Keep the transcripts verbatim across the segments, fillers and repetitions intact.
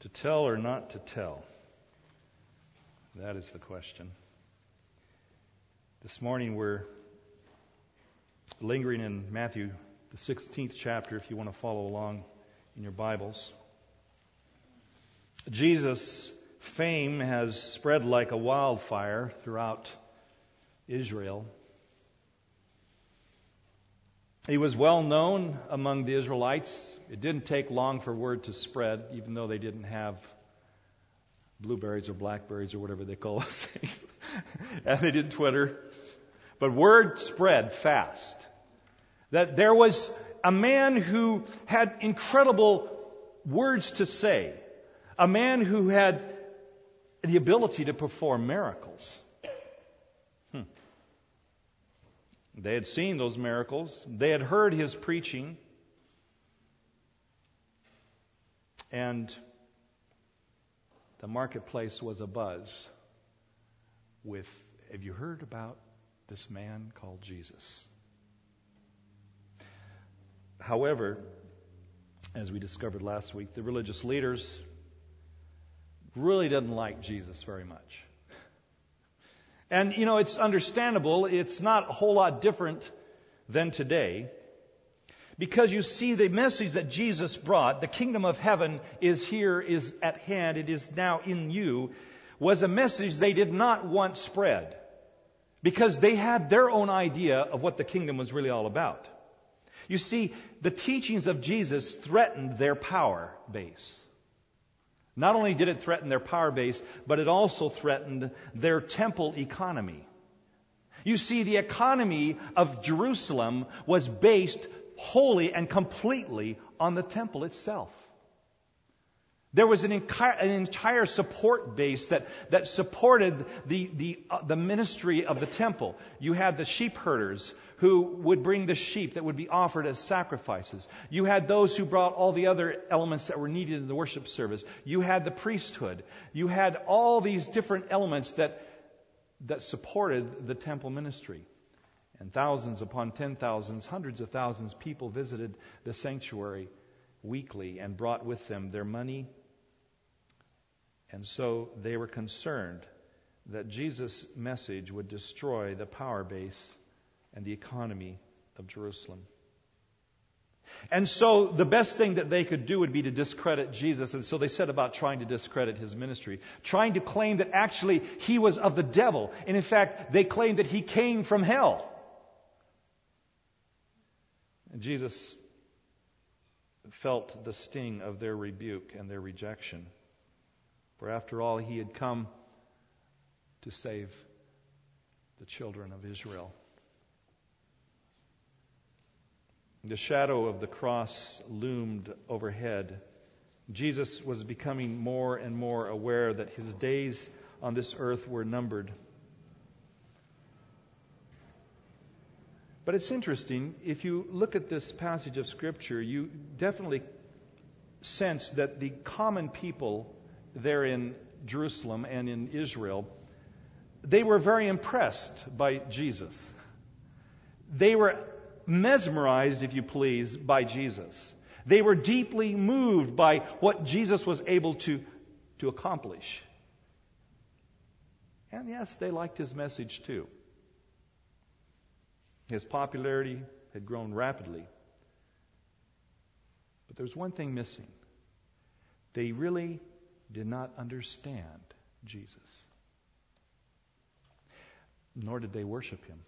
tell or not to tell? That is the question. This morning we're lingering in Matthew, the sixteenth chapter, if you want to follow along in your Bibles. Jesus' fame has spread like a wildfire throughout Israel. He was well known among the Israelites. It didn't take long for word to spread, even though they didn't have blueberries or blackberries or whatever they call those things. And they didn't Twitter. But word spread fast that there was a man who had incredible words to say, a man who had the ability to perform miracles. Hmm. They had seen those miracles. They had heard his preaching. And the marketplace was abuzz with, have you heard about this man called Jesus? However, as we discovered last week, the religious leaders really didn't like Jesus very much. And, you know, it's understandable. It's not a whole lot different than today. Because you see, the message that Jesus brought, the kingdom of heaven is here, is at hand, it is now in you, was a message they did not want spread. Because they had their own idea of what the kingdom was really all about. You see, the teachings of Jesus threatened their power base. Not only did it threaten their power base, but it also threatened their temple economy. You see, the economy of Jerusalem was based wholly and completely on the temple itself. There was an entire, an entire support base that, that supported the, the, uh, the ministry of the temple. You had the sheep herders who would bring the sheep that would be offered as sacrifices. You had those who brought all the other elements that were needed in the worship service. You had the priesthood. You had all these different elements that, that supported the temple ministry. And thousands upon ten thousands, hundreds of thousands, people visited the sanctuary weekly and brought with them their money. And so they were concerned that Jesus' message would destroy the power base and the economy of Jerusalem. And so the best thing that they could do would be to discredit Jesus. And so they set about trying to discredit his ministry, trying to claim that actually he was of the devil. And in fact, they claimed that he came from hell. And Jesus felt the sting of their rebuke and their rejection. For after all, he had come to save the children of Israel. The shadow of the cross loomed overhead. Jesus was becoming more and more aware that his days on this earth were numbered. But it's interesting, if you look at this passage of Scripture, you definitely sense that the common people there in Jerusalem and in Israel, they were very impressed by Jesus. They were mesmerized, if you please, by Jesus. They were deeply moved by what Jesus was able to, to accomplish. And yes, they liked his message too. His popularity had grown rapidly. But there's one thing missing. They really did not understand Jesus. Nor did they worship him.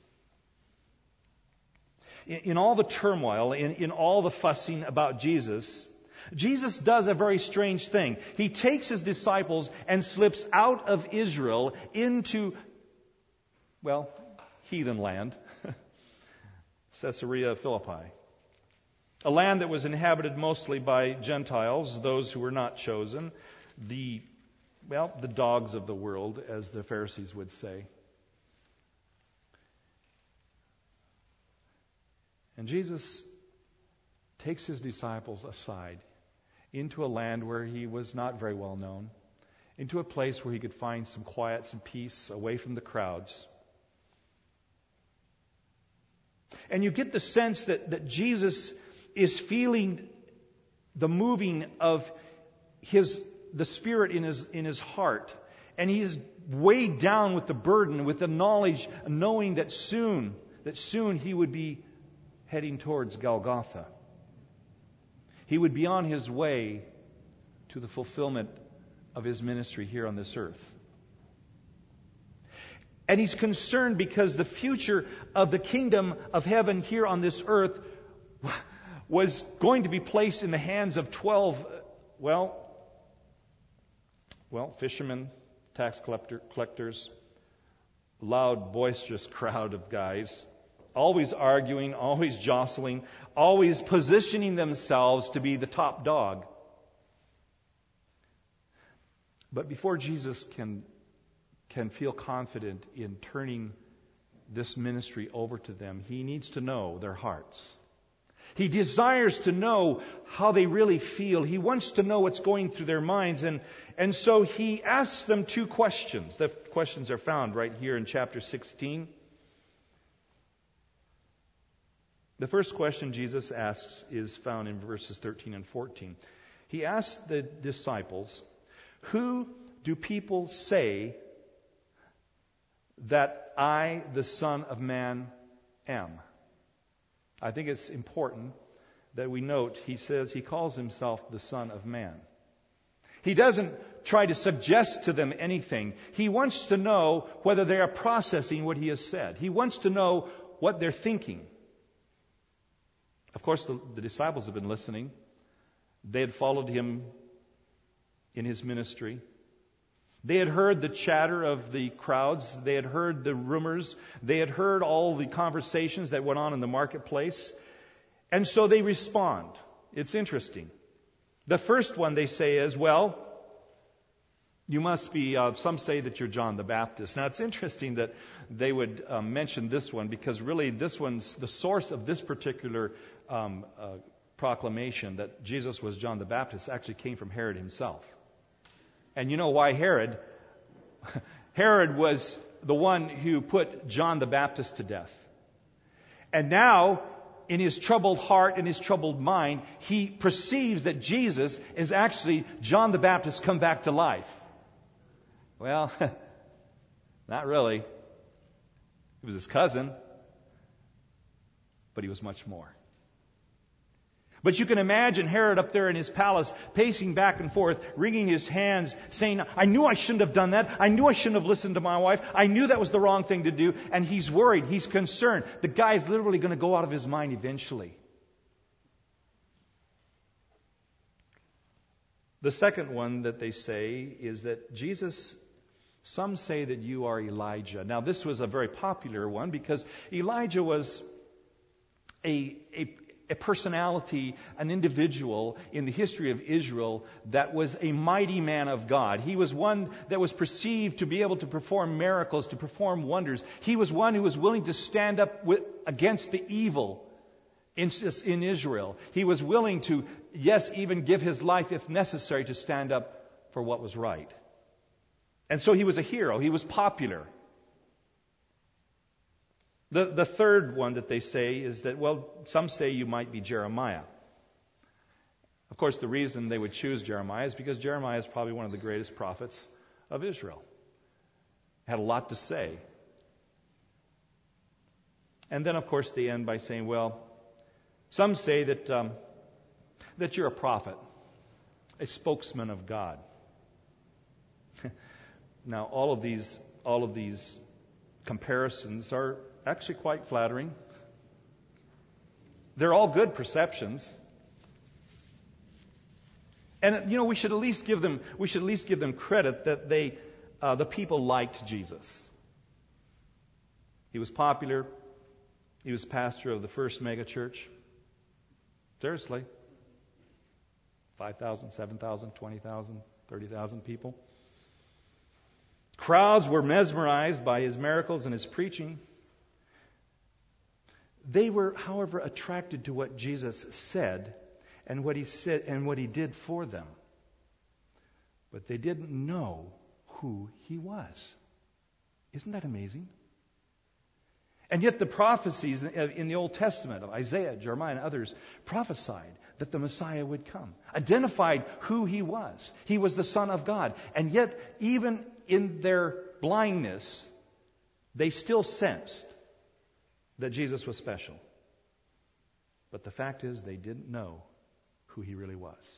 In, in all the turmoil, in, in all the fussing about Jesus, Jesus does a very strange thing. He takes his disciples and slips out of Israel into, well, heathen land. Caesarea Philippi. A land that was inhabited mostly by Gentiles, those who were not chosen. The, well, the dogs of the world, as the Pharisees would say. And Jesus takes his disciples aside into a land where he was not very well known, into a place where he could find some quiet, some peace, away from the crowds. And you get the sense that, that Jesus is feeling the moving of his the Spirit in his, in his heart. And he's weighed down with the burden, with the knowledge, knowing that soon, that soon he would be heading towards Golgotha. He would be on his way to the fulfillment of his ministry here on this earth. And he's concerned because the future of the kingdom of heaven here on this earth was going to be placed in the hands of twelve, well, well, fishermen, tax collector, collectors, loud, boisterous crowd of guys, always arguing, always jostling, always positioning themselves to be the top dog. But before Jesus can can feel confident in turning this ministry over to them, he needs to know their hearts. He desires to know how they really feel. He wants to know what's going through their minds. And, and so he asks them two questions. The questions are found right here in chapter sixteen. The first question Jesus asks is found in verses thirteen and fourteen. He asks the disciples, "Who do people say that I, the Son of Man, am?" I think it's important that we note he says he calls himself the Son of Man. He doesn't try to suggest to them anything. He wants to know whether they are processing what he has said. He wants to know what they're thinking. Of course, the, the disciples have been listening. They had followed him in his ministry. They had heard the chatter of the crowds. They had heard the rumors. They had heard all the conversations that went on in the marketplace. And so they respond. It's interesting. The first one they say is, well, you must be, uh, some say that you're John the Baptist. Now, it's interesting that they would uh, mention this one because really this one's, the source of this particular um, uh, proclamation that Jesus was John the Baptist actually came from Herod himself. And you know why Herod? Herod was the one who put John the Baptist to death. And now, in his troubled heart, in his troubled mind, he perceives that Jesus is actually John the Baptist come back to life. Well, not really. He was his cousin, but he was much more. But you can imagine Herod up there in his palace, pacing back and forth, wringing his hands, saying, I knew I shouldn't have done that. I knew I shouldn't have listened to my wife. I knew that was the wrong thing to do. And he's worried. He's concerned. The guy's literally going to go out of his mind eventually. The second one that they say is that Jesus, some say that you are Elijah. Now, this was a very popular one because Elijah was a, a A personality, an individual in the history of Israel that was a mighty man of God. He was one that was perceived to be able to perform miracles, to perform wonders. He was one who was willing to stand up with, against the evil in, in Israel. He was willing to, yes, even give his life if necessary to stand up for what was right. And so he was a hero. He was popular. The, the third one that they say is that, well, some say you might be Jeremiah. Of course, the reason they would choose Jeremiah is because Jeremiah is probably one of the greatest prophets of Israel. Had a lot to say. And then, of course, they end by saying, well, some say that um, that you're a prophet, a spokesman of God. Now, all of these, all of these comparisons are actually quite flattering. They're all good perceptions. And, you know, we should at least give them, we should at least give them credit that they, uh, the people liked Jesus. He was popular. He was pastor of the first mega church. Seriously. five thousand, seven thousand, twenty thousand, thirty thousand people. Crowds were mesmerized by his miracles and his preaching. They were, however, attracted to what Jesus said and what he said and what he did for them. But they didn't know who he was. Isn't that amazing? And yet the prophecies in the Old Testament of Isaiah, Jeremiah, and others prophesied that the Messiah would come, identified who he was. He was the Son of God. And yet, even in their blindness, they still sensed that Jesus was special. But the fact is, they didn't know who he really was.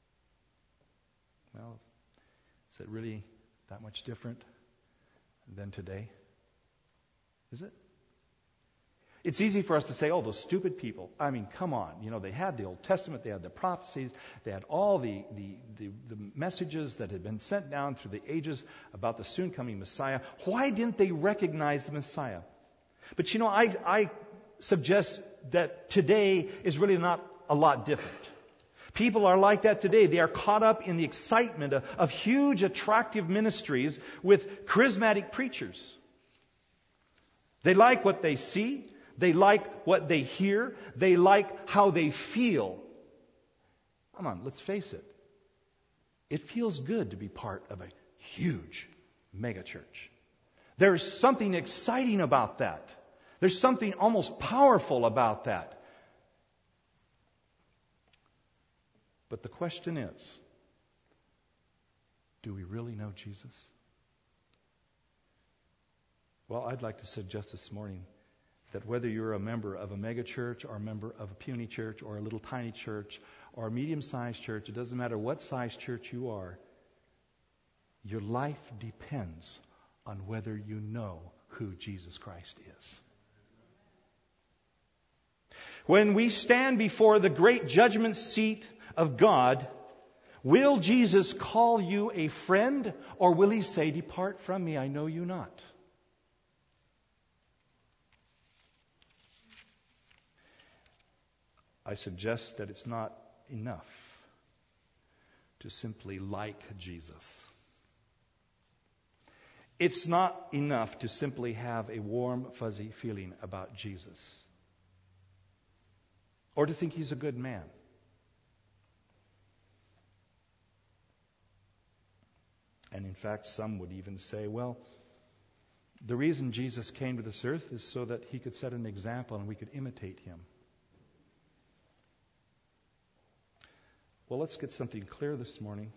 Well, is it really that much different than today? Is it? It's easy for us to say, oh, those stupid people. I mean, come on. You know, they had the Old Testament, they had the prophecies, they had all the, the, the, the messages that had been sent down through the ages about the soon coming Messiah. Why didn't they recognize the Messiah? But you know, I, I suggest that today is really not a lot different. People are like that today. They are caught up in the excitement of, of huge, attractive ministries with charismatic preachers. They like what they see. They like what they hear. They like how they feel. Come on, let's face it. It feels good to be part of a huge megachurch. There's something exciting about that. There's something almost powerful about that. But the question is, do we really know Jesus? Well, I'd like to suggest this morning that whether you're a member of a megachurch or a member of a puny church or a little tiny church or a medium-sized church, it doesn't matter what size church you are, your life depends on whether you know who Jesus Christ is. When we stand before the great judgment seat of God, will Jesus call you a friend, or will he say, "Depart from me, I know you not"? I suggest that it's not enough to simply like Jesus. It's not enough to simply have a warm, fuzzy feeling about Jesus, or to think he's a good man. And in fact, some would even say, well, the reason Jesus came to this earth is so that he could set an example and we could imitate him. Well, let's get something clear this morning.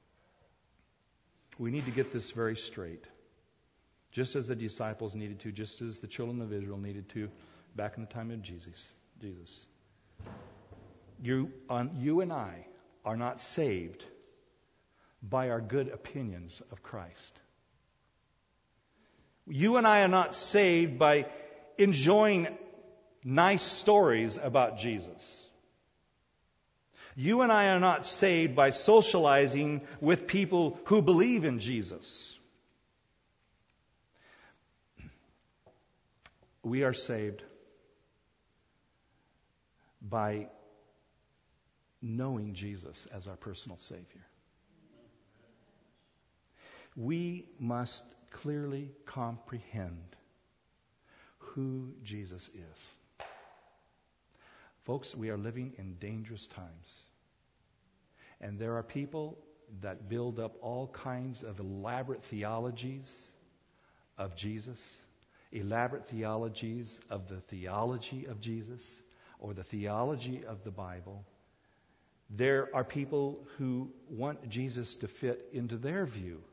We need to get this very straight. Just as the disciples needed to, just as the children of Israel needed to back in the time of Jesus. Jesus. You, um, you and I are not saved by our good opinions of Christ. You and I are not saved by enjoying nice stories about Jesus. You and I are not saved by socializing with people who believe in Jesus. We are saved by knowing Jesus as our personal Savior. We must clearly comprehend who Jesus is. Folks, we are living in dangerous times. And there are people that build up all kinds of elaborate theologies of Jesus, elaborate theologies of the theology of Jesus, or the theology of the Bible. There are people who want Jesus to fit into their view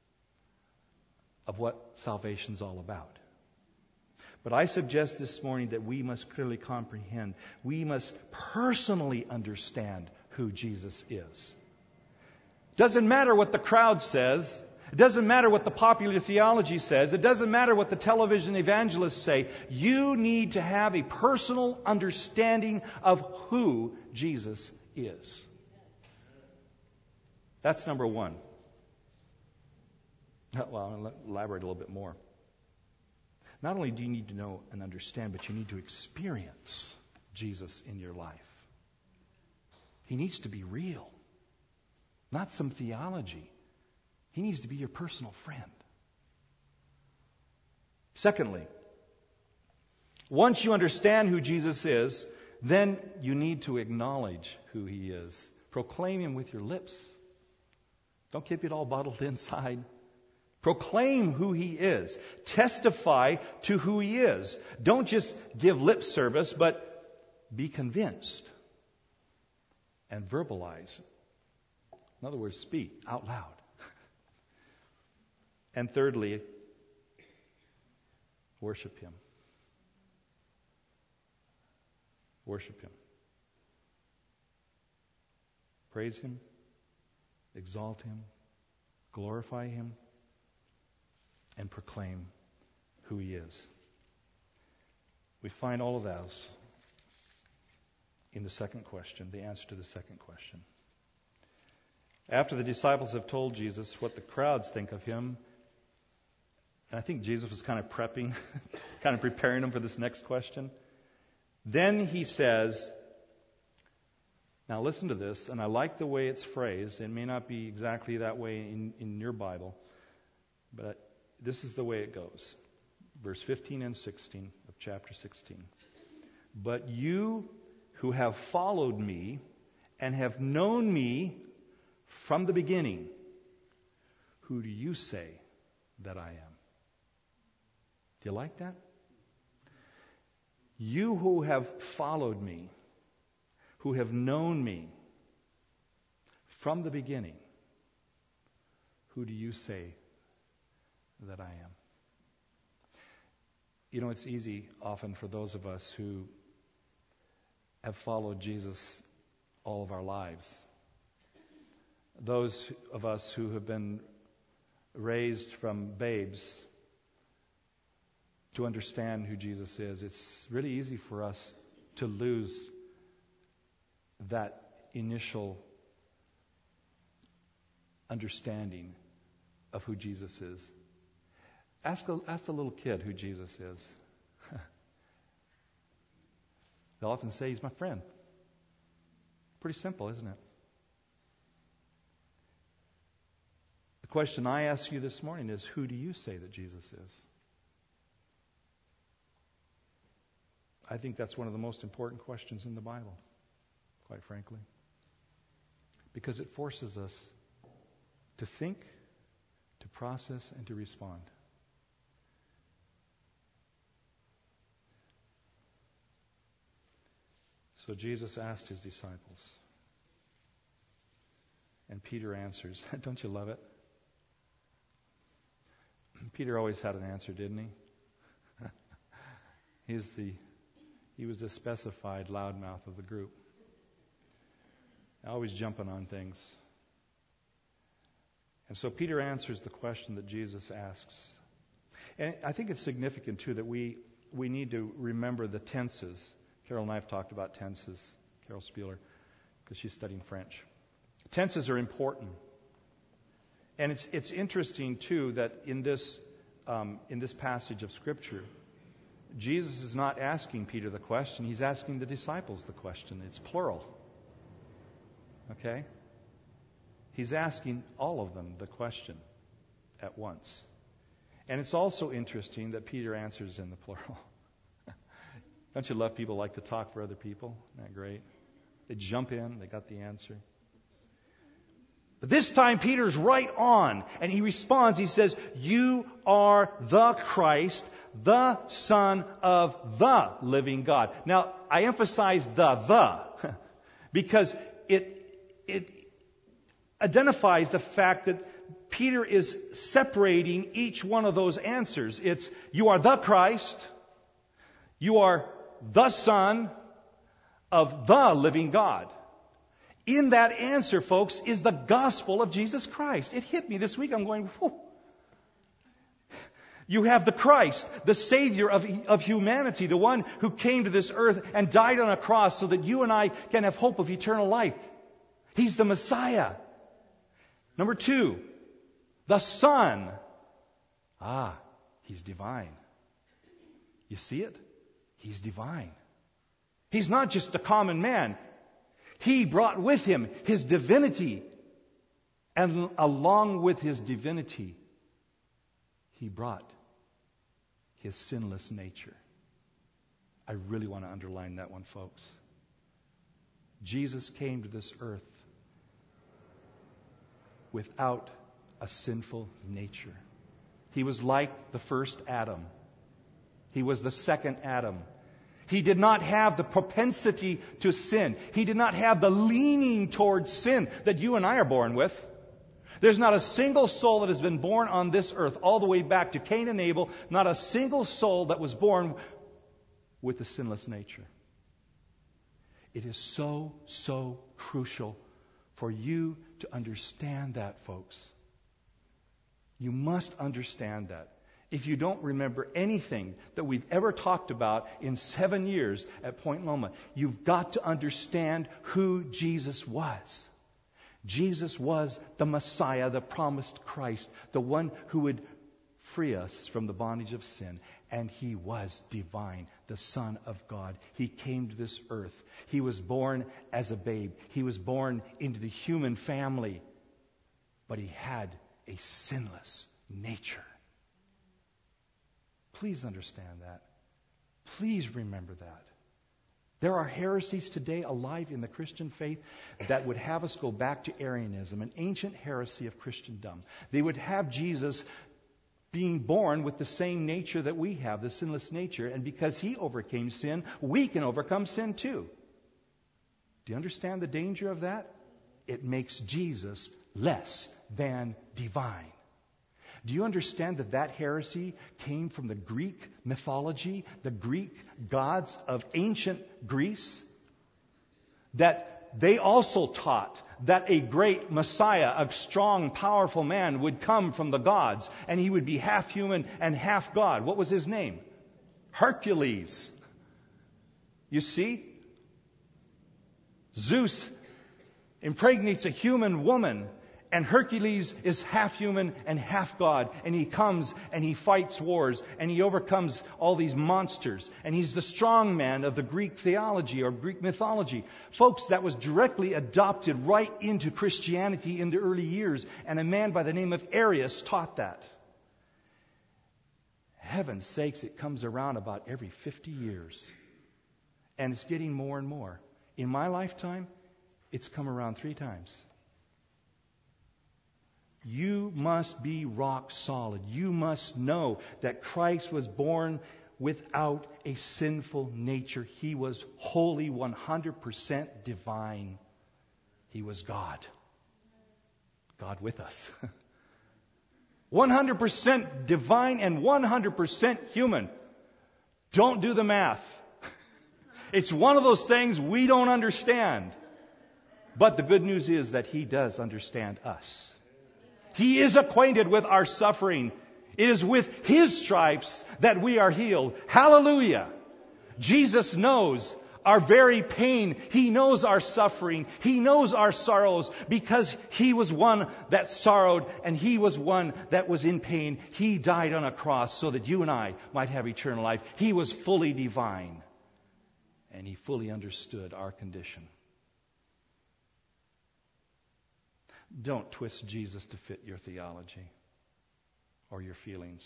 of what salvation's all about. But I suggest this morning that we must clearly comprehend. We must personally understand who Jesus is. Doesn't matter what the crowd says. It doesn't matter what the popular theology says. It doesn't matter what the television evangelists say. You need to have a personal understanding of who Jesus is. That's number one. Well, I'll elaborate a little bit more. Not only do you need to know and understand, but you need to experience Jesus in your life. He needs to be real, not some theology. He needs to be your personal friend. Secondly, once you understand who Jesus is, then you need to acknowledge who he is. Proclaim him with your lips. Don't keep it all bottled inside. Proclaim who He is. Testify to who He is. Don't just give lip service, but be convinced and verbalize. In other words, speak out loud. And thirdly, worship Him. Worship Him. Praise Him. Exalt Him. Glorify Him. And proclaim who He is. We find all of those in the second question, the answer to the second question. After the disciples have told Jesus what the crowds think of Him, and I think Jesus was kind of prepping, kind of preparing them for this next question, then He says, now listen to this, and I like the way it's phrased. It may not be exactly that way in, in your Bible, but this is the way it goes. Verse fifteen and sixteen of chapter sixteen. But you who have followed me and have known me from the beginning, who do you say that I am? Do you like that? You who have followed me, who have known me from the beginning, who do you say that I am? You know, it's easy often for those of us who have followed Jesus all of our lives. Those of us who have been raised from babes to understand who Jesus is, it's really easy for us to lose that initial understanding of who Jesus is. Ask a, ask a little kid who Jesus is. They'll often say, He's my friend. Pretty simple, isn't it? The question I ask you this morning is, who do you say that Jesus is? I think that's one of the most important questions in the Bible, quite frankly. Because it forces us to think, to process, and to respond. So Jesus asked His disciples. And Peter answers. Don't you love it? Peter always had an answer, didn't he? He's the, he was the specified loudmouth of the group. Always jumping on things. And so Peter answers the question that Jesus asks. And I think it's significant, too, that we, we need to remember the tenses. Carol and I have talked about tenses, Carol Spieler, because she's studying French. Tenses are important. And it's it's interesting, too, that in this um, in this passage of Scripture, Jesus is not asking Peter the question. He's asking the disciples the question. It's plural. Okay? He's asking all of them the question at once. And it's also interesting that Peter answers in the plural. Don't you love people like to talk for other people? Isn't that great? They jump in, they got the answer. But this time Peter's right on, and he responds, he says, you are the Christ, the Son of the living God. Now, I emphasize the, the, because it, it identifies the fact that Peter is separating each one of those answers. It's, you are the Christ, you are the Son of the living God. In that answer, folks, is the gospel of Jesus Christ. It hit me this week. I'm going, whoa. You have the Christ, the Savior of, of humanity, the one who came to this earth and died on a cross so that you and I can have hope of eternal life. He's the Messiah. Number two, the Son. Ah, He's divine. You see it? He's divine. He's not just a common man. He brought with Him His divinity. And along with His divinity, He brought His sinless nature. I really want to underline that one, folks. Jesus came to this earth without a sinful nature. He was like the first Adam. He was the second Adam. He did not have the propensity to sin. He did not have the leaning towards sin that you and I are born with. There's not a single soul that has been born on this earth, all the way back to Cain and Abel, not a single soul that was born with a sinless nature. It is so, so crucial for you to understand that, folks. You must understand that. If you don't remember anything that we've ever talked about in seven years at Point Loma, you've got to understand who Jesus was. Jesus was the Messiah, the promised Christ, the one who would free us from the bondage of sin. And He was divine, the Son of God. He came to this earth. He was born as a babe. He was born into the human family. But He had a sinless nature. Please understand that. Please remember that. There are heresies today alive in the Christian faith that would have us go back to Arianism, an ancient heresy of Christendom. They would have Jesus being born with the same nature that we have, the sinless nature, and because He overcame sin, we can overcome sin too. Do you understand the danger of that? It makes Jesus less than divine. Do you understand that that heresy came from the Greek mythology, the Greek gods of ancient Greece? That they also taught that a great Messiah, a strong, powerful man, would come from the gods, and He would be half human and half God. What was his name? Hercules. You see? Zeus impregnates a human woman, and Hercules is half human and half God. And he comes and he fights wars and he overcomes all these monsters. And he's the strong man of the Greek theology or Greek mythology. Folks, that was directly adopted right into Christianity in the early years. And a man by the name of Arius taught that. Heaven's sakes, it comes around about every fifty years. And it's getting more and more. In my lifetime, it's come around three times. You must be rock solid. You must know that Christ was born without a sinful nature. He was wholly one hundred percent divine. He was God. God with us. one hundred percent divine and one hundred percent human. Don't do the math. It's one of those things we don't understand. But the good news is that He does understand us. He is acquainted with our suffering. It is with His stripes that we are healed. Hallelujah. Jesus knows our very pain. He knows our suffering. He knows our sorrows because He was one that sorrowed and He was one that was in pain. He died on a cross so that you and I might have eternal life. He was fully divine and He fully understood our condition. Don't twist Jesus to fit your theology or your feelings.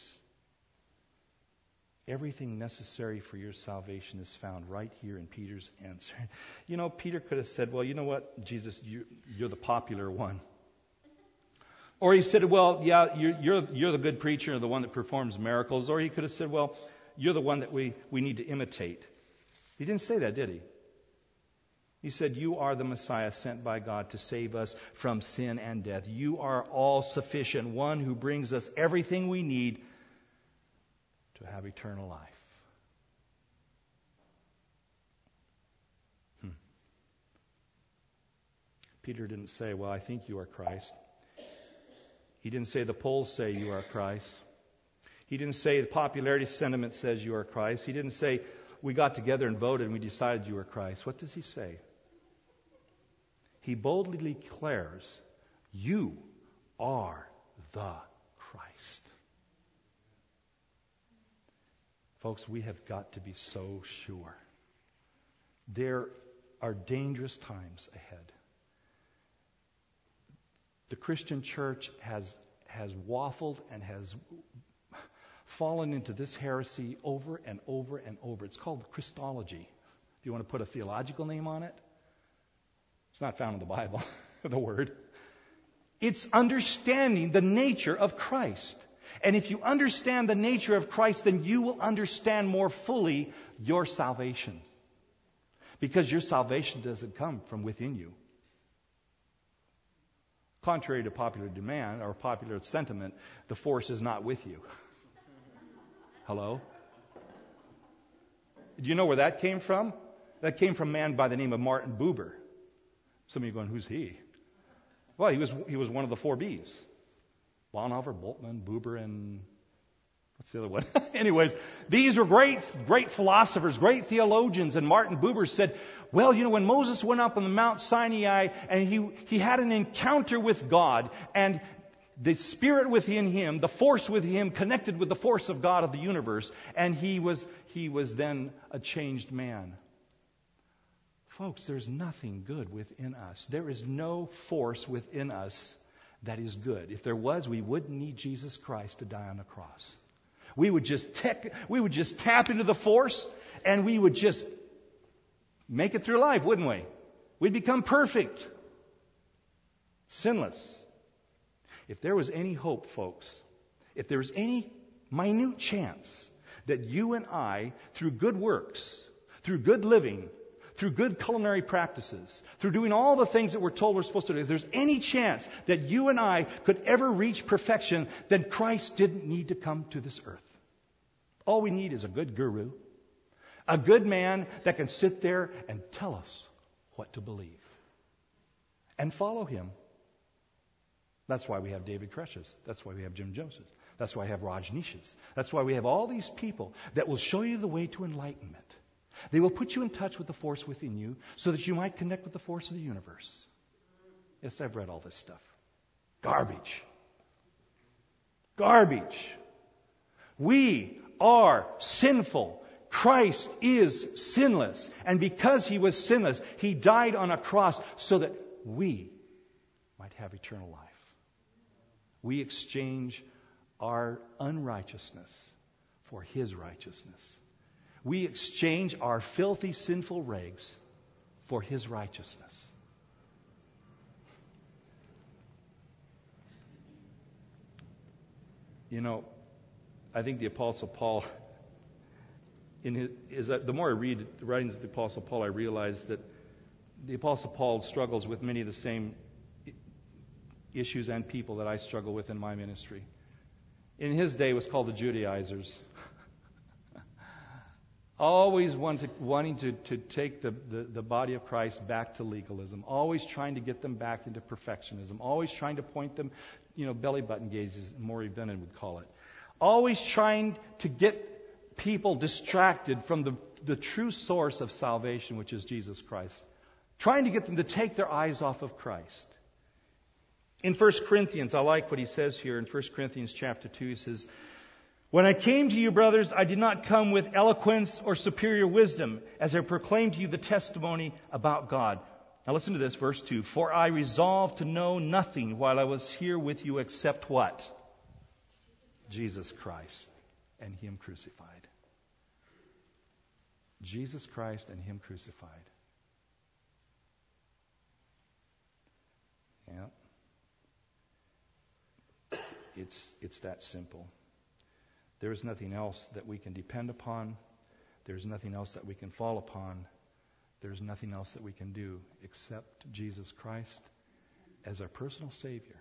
Everything necessary for your salvation is found right here in Peter's answer. You know, Peter could have said, well, you know what, Jesus, you, you're the popular one. Or he said, well, yeah, you're, you're, you're the good preacher, the one that performs miracles. Or he could have said, well, you're the one that we, we need to imitate. He didn't say that, did he? He said, you are the Messiah sent by God to save us from sin and death. You are all sufficient, one who brings us everything we need to have eternal life. Hmm. Peter didn't say, well, I think you are Christ. He didn't say the polls say you are Christ. He didn't say the popularity sentiment says you are Christ. He didn't say we got together and voted and we decided you were Christ. What does he say? He boldly declares, you are the Christ. Folks, we have got to be so sure. There are dangerous times ahead. The Christian church has, has waffled and has fallen into this heresy over and over and over. It's called Christology. Do you want to put a theological name on it? It's not found in the Bible, the word. It's understanding the nature of Christ. And if you understand the nature of Christ, then you will understand more fully your salvation. Because your salvation doesn't come from within you. Contrary to popular demand or popular sentiment, the force is not with you. Hello? Do you know where that came from? That came from a man by the name of Martin Buber. Some of you are going, who's he? Well, he was he was one of the four B's. Bonhoeffer, Bultmann, Buber, and what's the other one? Anyways, these were great, great philosophers, great theologians. And Martin Buber said, well, you know, when Moses went up on the Mount Sinai and he, he had an encounter with God, and the spirit within him, the force within him connected with the force of God of the universe, and he was he was then a changed man. Folks, there's nothing good within us. There is no force within us that is good. If there was, we wouldn't need Jesus Christ to die on the cross. We would just tech, we would just tap into the force, and we would just make it through life, wouldn't we? We'd become perfect, sinless. If there was any hope, folks, if there was any minute chance that you and I, through good works, through good living, through good culinary practices, through doing all the things that we're told we're supposed to do, if there's any chance that you and I could ever reach perfection, then Christ didn't need to come to this earth. All we need is a good guru, a good man that can sit there and tell us what to believe and follow him. That's why we have David Koresh. That's why we have Jim Joseph. That's why we have Raj Nishas. That's why we have all these people that will show you the way to enlightenment. They will put you in touch with the force within you so that you might connect with the force of the universe. Yes, I've read all this stuff. Garbage. Garbage. We are sinful. Christ is sinless. And because he was sinless, he died on a cross so that we might have eternal life. We exchange our unrighteousness for his righteousness. We exchange our filthy, sinful rags for his righteousness. You know, I think the Apostle Paul, in his, is that the more I read the writings of the Apostle Paul, I realize that the Apostle Paul struggles with many of the same issues and people that I struggle with in my ministry. In his day, it was called the Judaizers. Always want to, wanting to, to take the, the, the body of Christ back to legalism. Always trying to get them back into perfectionism. Always trying to point them, you know, belly button gazes, Maury Bennon would call it. Always trying to get people distracted from the, the true source of salvation, which is Jesus Christ. Trying to get them to take their eyes off of Christ. In First Corinthians, I like what he says here in First Corinthians chapter two. He says, when I came to you, brothers, I did not come with eloquence or superior wisdom, as I proclaimed to you the testimony about God. Now listen to this, verse two. For I resolved to know nothing while I was here with you except what? Jesus Christ and him crucified. Jesus Christ and him crucified. Yeah. It's, it's that simple. There is nothing else that we can depend upon. There's nothing else that we can fall upon. There's nothing else that we can do except Jesus Christ as our personal Savior.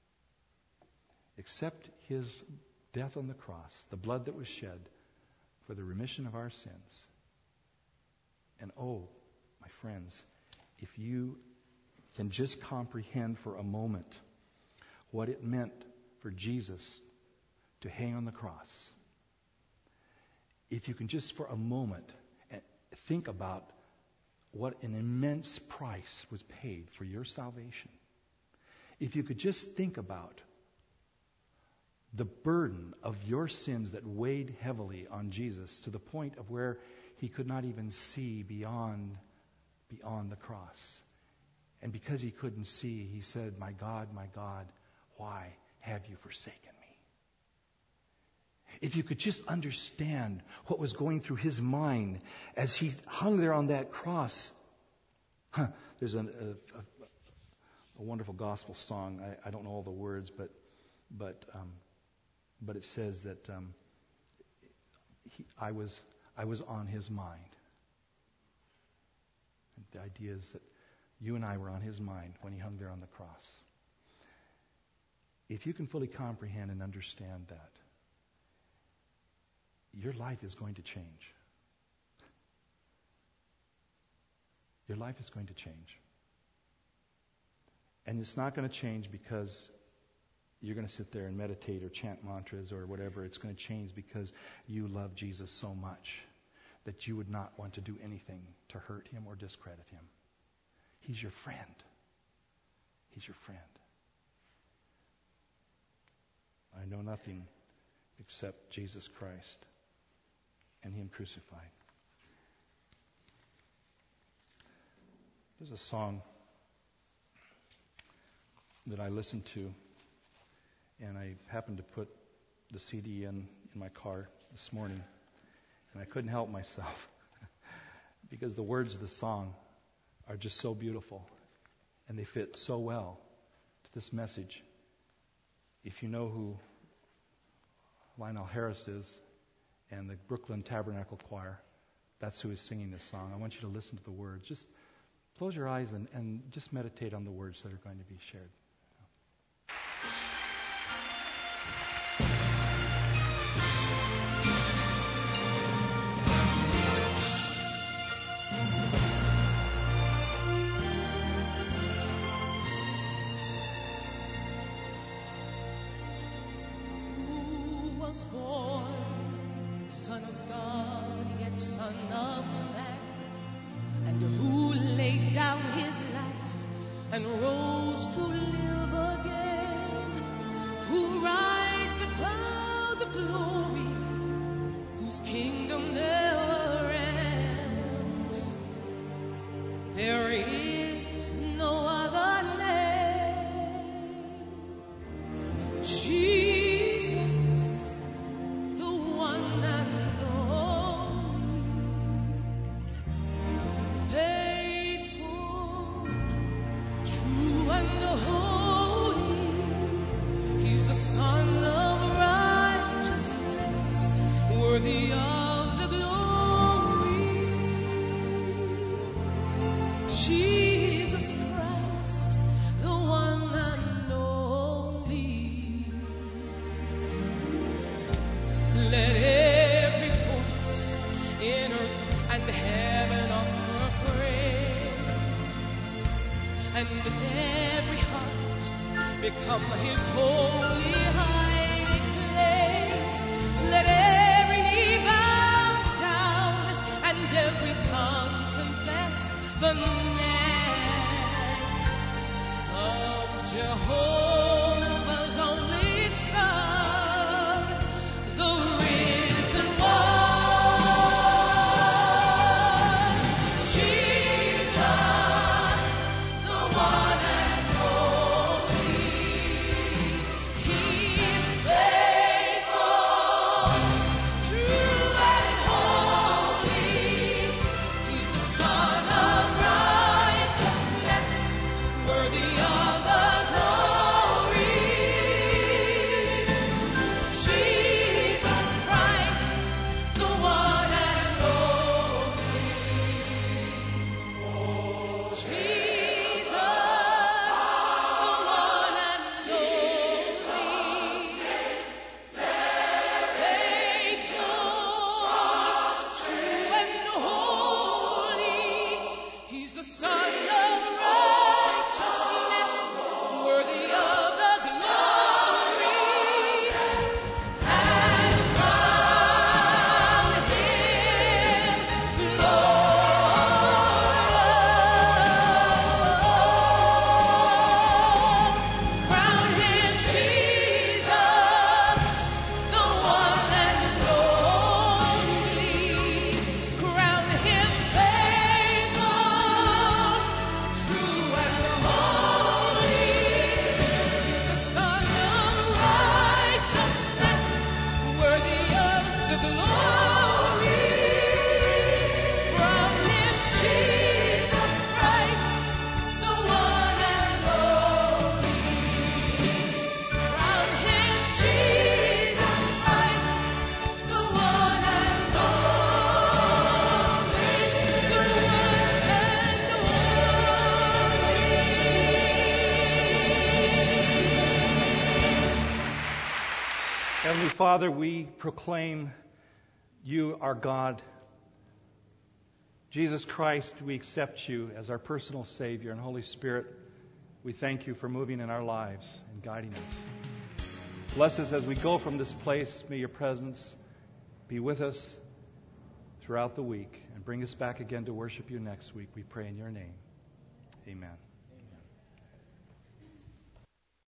Except his death on the cross, the blood that was shed for the remission of our sins. And oh, my friends, if you can just comprehend for a moment what it meant for Jesus to hang on the cross. If you can just for a moment think about what an immense price was paid for your salvation. If you could just think about the burden of your sins that weighed heavily on Jesus to the point of where he could not even see beyond, beyond the cross. And because he couldn't see, he said, my God, my God, why have you forsaken me? If you could just understand what was going through his mind as he hung there on that cross. Huh, there's a, a, a, a wonderful gospel song. I, I don't know all the words, but but um, but it says that um, he, I was I was on his mind. And the idea is that you and I were on his mind when he hung there on the cross. If you can fully comprehend and understand that, your life is going to change. Your life is going to change. And it's not going to change because you're going to sit there and meditate or chant mantras or whatever. It's going to change because you love Jesus so much that you would not want to do anything to hurt him or discredit him. He's your friend. He's your friend. I know nothing except Jesus Christ and him crucified. There's a song that I listened to, and I happened to put the C D in, in my car this morning, and I couldn't help myself because the words of the song are just so beautiful, and they fit so well to this message. If you know who Lionel Harris is and the Brooklyn Tabernacle Choir, that's who is singing this song. I want you to listen to the words. Just close your eyes and, and just meditate on the words that are going to be shared. Heavenly Father, we proclaim you, our God. Jesus Christ, we accept you as our personal Savior. And Holy Spirit, we thank you for moving in our lives and guiding us. Bless us as we go from this place. May your presence be with us throughout the week and bring us back again to worship you next week. We pray in your name. Amen.